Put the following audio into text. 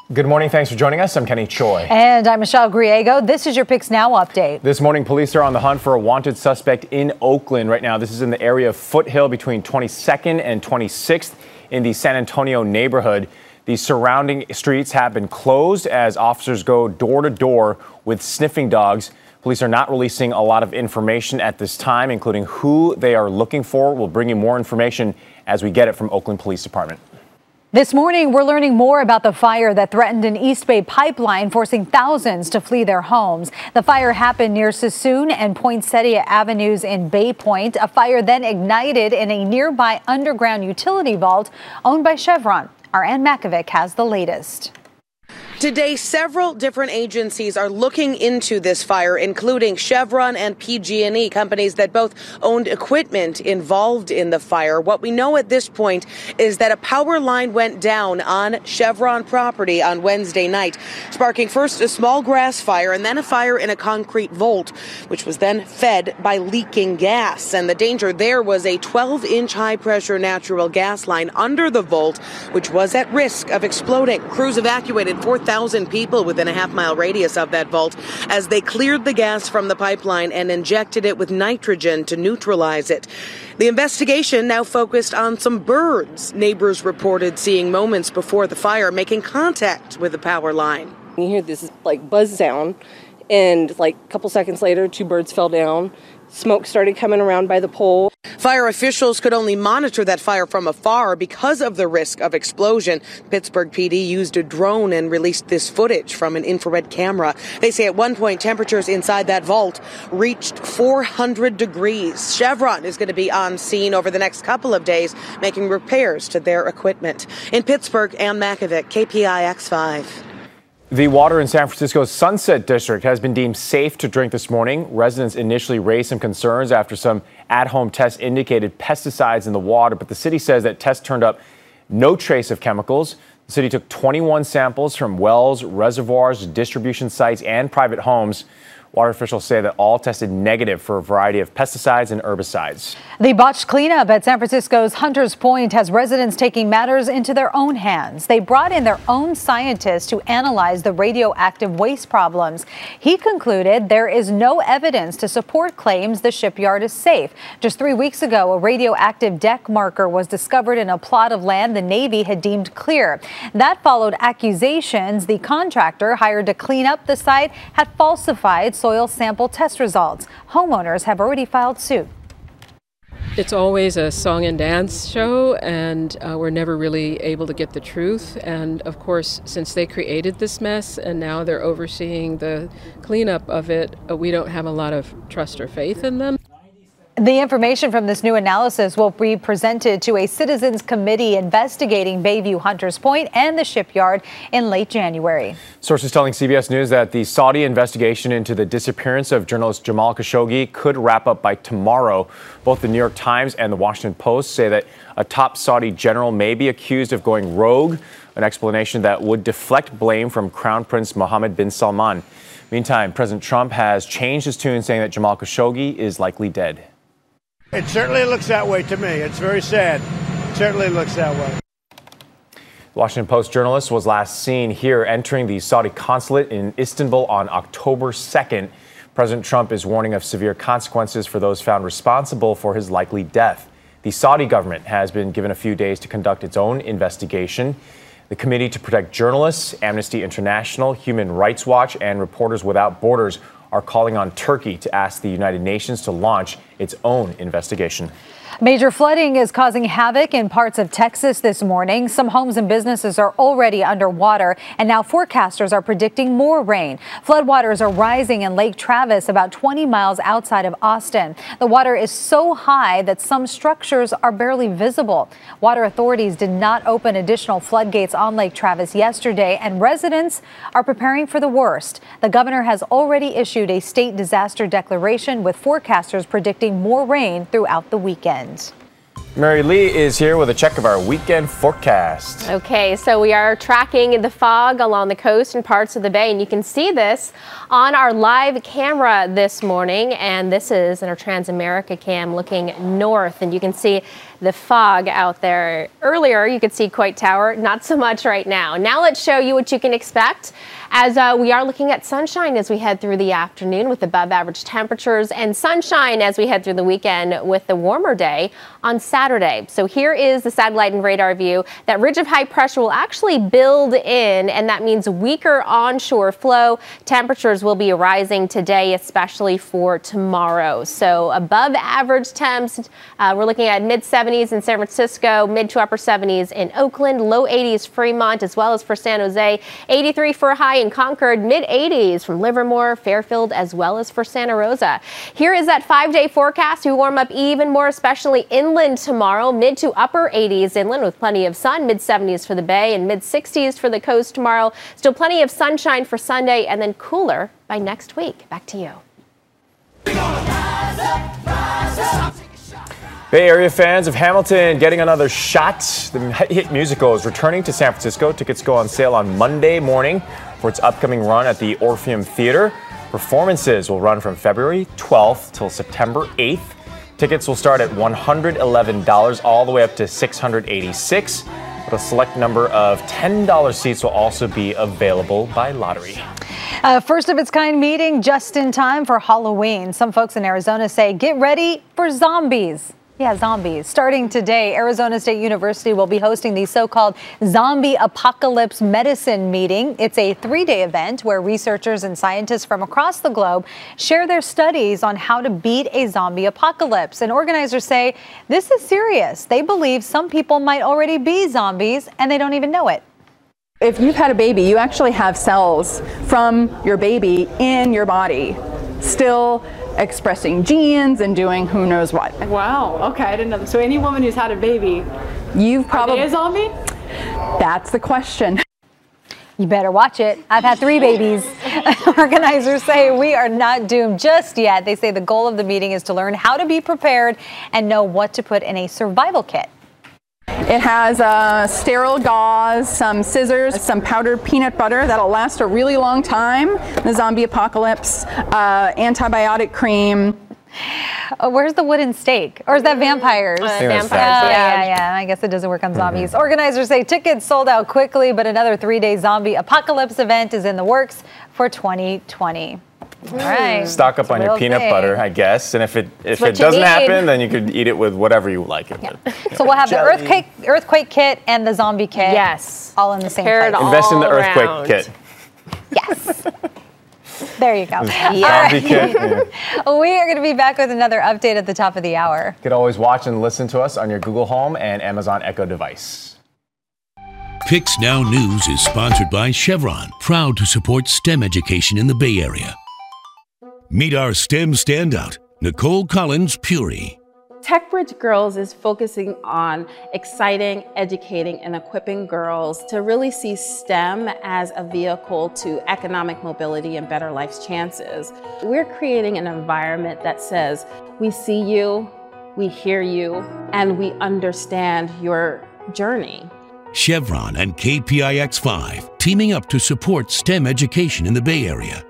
Good morning. Thanks for joining us. I'm Kenny Choi. And I'm Michelle Griego. This is your Picks Now update. This morning, police are on the hunt for a wanted suspect in Oakland right now. This is in the area of Foothill between 22nd and 26th in the San Antonio neighborhood. The surrounding streets have been closed as officers go door to door with sniffing dogs. Police are not releasing a lot of information at this time, including who they are looking for. We'll bring you more information as we get it from Oakland Police Department. This morning, we're learning more about the fire that threatened an East Bay pipeline, forcing thousands to flee their homes. The fire happened near Sassoon and Poinsettia Avenues in Bay Point. A fire then ignited in a nearby underground utility vault owned by Chevron. Our Ann Makovic has the latest. Today, several different agencies are looking into this fire, including Chevron and PG&E, companies that both owned equipment involved in the fire. What we know at this point is that a power line went down on Chevron property on Wednesday night, sparking first a small grass fire and then a fire in a concrete vault, which was then fed by leaking gas. And the danger there was a 12-inch high-pressure natural gas line under the vault, which was at risk of exploding. Crews evacuated 4,000 people within a half-mile radius of that vault as they cleared the gas from the pipeline and injected it with nitrogen to neutralize it. The investigation now focused on some birds. Neighbors reported seeing moments before the fire making contact with the power line. You hear this buzz sound, and a couple seconds later, 2 birds fell down. Smoke started coming around by the pole. Fire officials could only monitor that fire from afar because of the risk of explosion. Pittsburgh PD used a drone and released this footage from an infrared camera. They say at one point temperatures inside that vault reached 400 degrees. Chevron is going to be on scene over the next couple of days, making repairs to their equipment. In Pittsburgh, Ann Makovic, KPIX5. The water in San Francisco's Sunset District has been deemed safe to drink this morning. Residents initially raised some concerns after some at-home tests indicated pesticides in the water, but the city says that tests turned up no trace of chemicals. The city took 21 samples from wells, reservoirs, distribution sites, and private homes. Water officials say that all tested negative for a variety of pesticides and herbicides. The botched cleanup at San Francisco's Hunters Point has residents taking matters into their own hands. They brought in their own scientists to analyze the radioactive waste problems. He concluded there is no evidence to support claims the shipyard is safe. Just 3 weeks ago, a radioactive deck marker was discovered in a plot of land the Navy had deemed clear. That followed accusations the contractor hired to clean up the site had falsified soil sample test results. Homeowners have already filed suit. It's always a song and dance show, and we're never really able to get the truth. And of course, since they created this mess and now they're overseeing the cleanup of it, we don't have a lot of trust or faith in them. The information from this new analysis will be presented to a citizens committee investigating Bayview Hunters Point and the shipyard in late January. Sources telling CBS News that the Saudi investigation into the disappearance of journalist Jamal Khashoggi could wrap up by tomorrow. Both the New York Times and the Washington Post say that a top Saudi general may be accused of going rogue, an explanation that would deflect blame from Crown Prince Mohammed bin Salman. Meantime, President Trump has changed his tune, saying that Jamal Khashoggi is likely dead. It certainly looks that way to me. It's very sad. It certainly looks that way. The Washington Post journalist was last seen here entering the Saudi consulate in Istanbul on October 2nd. President Trump is warning of severe consequences for those found responsible for his likely death. The Saudi government has been given a few days to conduct its own investigation. The Committee to Protect Journalists, Amnesty International, Human Rights Watch, and Reporters Without Borders are calling on Turkey to ask the United Nations to launch its own investigation. Major flooding is causing havoc in parts of Texas this morning. Some homes and businesses are already underwater, and now forecasters are predicting more rain. Floodwaters are rising in Lake Travis, about 20 miles outside of Austin. The water is so high that some structures are barely visible. Water authorities did not open additional floodgates on Lake Travis yesterday, and residents are preparing for the worst. The governor has already issued a state disaster declaration, with forecasters predicting more rain throughout the weekend. Mary Lee is here with a check of our weekend forecast. Okay, so we are tracking the fog along the coast and parts of the bay, and you can see this on our live camera this morning. And this is in our Transamerica cam looking north, and you can see the fog out there. Earlier, you could see Coit Tower, not so much right now. Now let's show you what you can expect as we are looking at sunshine as we head through the afternoon with above average temperatures, and sunshine as we head through the weekend with the warmer day on Saturday. So here is the satellite and radar view. That ridge of high pressure will actually build in, and that means weaker onshore flow. Temperatures will be rising today, especially for tomorrow. So above average temps, we're looking at mid 70s in San Francisco, mid to upper 70s in Oakland, low 80s Fremont, as well as for San Jose, 83 for a high in Concord, mid 80s from Livermore, Fairfield, as well as for Santa Rosa. Here is that 5-day forecast. We warm up even more, especially inland tomorrow, mid to upper 80s inland with plenty of sun, mid 70s for the Bay and mid 60s for the coast tomorrow. Still plenty of sunshine for Sunday and then cooler by next week. Back to you. Bay Area fans of Hamilton getting another shot. The hit musical is returning to San Francisco. Tickets go on sale on Monday morning for its upcoming run at the Orpheum Theater. Performances will run from February 12th till September 8th. Tickets will start at $111 all the way up to $686. But a select number of $10 seats will also be available by lottery. First of its kind meeting just in time for Halloween. Some folks in Arizona say get ready for zombies. Yeah, zombies. Starting today, Arizona State University will be hosting the so-called Zombie Apocalypse Medicine Meeting. It's a 3-day event where researchers and scientists from across the globe share their studies on how to beat a zombie apocalypse. And organizers say this is serious. They believe some people might already be zombies and they don't even know it. If you've had a baby, you actually have cells from your baby in your body, still expressing genes and doing who knows what. Wow, okay, I didn't know. So any woman who's had a baby, you've probably... Are they a zombie? That's the question. You better watch it. I've had 3 babies. Organizers say we are not doomed just yet. They say the goal of the meeting is to learn how to be prepared and know what to put in a survival kit. It has sterile gauze, some scissors, some powdered peanut butter that'll last a really long time, the zombie apocalypse, antibiotic cream. Where's the wooden stake? Or is that vampires? Vampires, yeah. I guess it doesn't work on zombies. Organizers say tickets sold out quickly, but another 3-day zombie apocalypse event is in the works for 2020. All right. Stock up on your peanut butter, I guess. And if it doesn't happen, then you could eat it with whatever you like it with. So we'll have the earthquake kit and the zombie kit. Yes. All in the same place. Invest in the earthquake kit. Yes. There you go. Zombie kit. Yeah. We are going to be back with another update at the top of the hour. You can always watch and listen to us on your Google Home and Amazon Echo device. Pix Now News is sponsored by Chevron, proud to support STEM education in the Bay Area. Meet our STEM standout, Nicole Collins Puri. TechBridge Girls is focusing on exciting, educating, and equipping girls to really see STEM as a vehicle to economic mobility and better life's chances. We're creating an environment that says, we see you, we hear you, and we understand your journey. Chevron and KPIX5 teaming up to support STEM education in the Bay Area.